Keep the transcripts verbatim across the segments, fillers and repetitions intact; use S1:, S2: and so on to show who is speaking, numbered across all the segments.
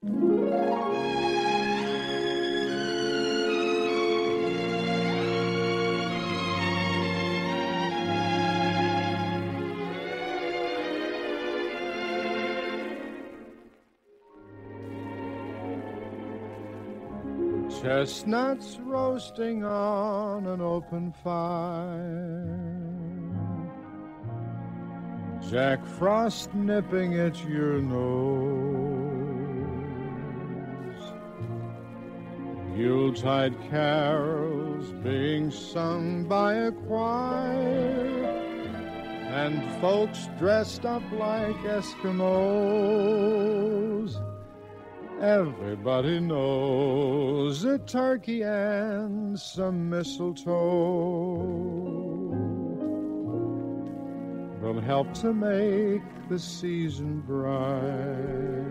S1: Chestnuts roasting on an open fire, Jack Frost nipping at your nose, Yuletide carols being sung by a choir, and folks dressed up like Eskimos. Everybody knows a turkey and some mistletoe will help to make the season bright.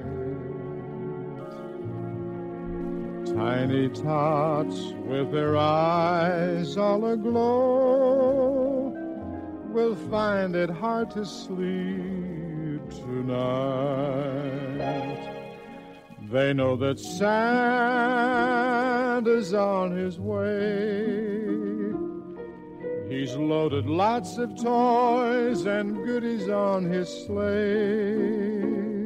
S1: Tiny tots with their eyes all aglow will find it hard to sleep tonight. They know that Santa's on his way. He's loaded lots of toys and goodies on his sleigh.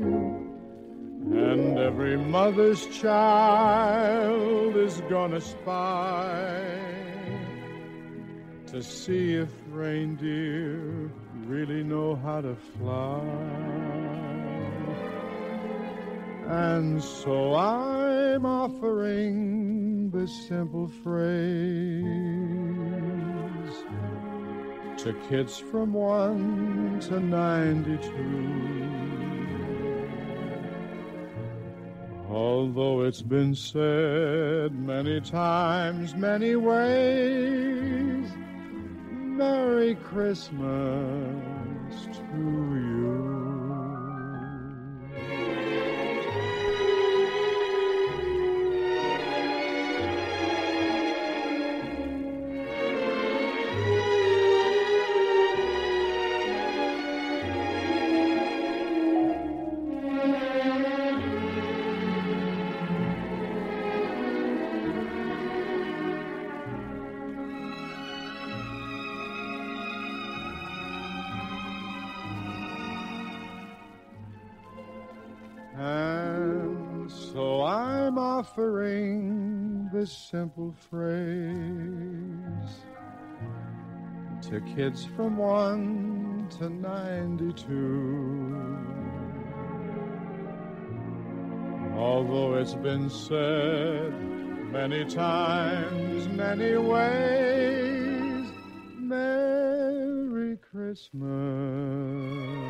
S1: And every mother's child is gonna spy to see if reindeer really know how to fly. And so I'm offering this simple phrase to kids from one to ninety-two. Although it's been said many times, many ways, Merry Christmas to you. And so I'm offering this simple phrase to kids from one to ninety-two. Although it's been said many times, many ways, Merry Christmas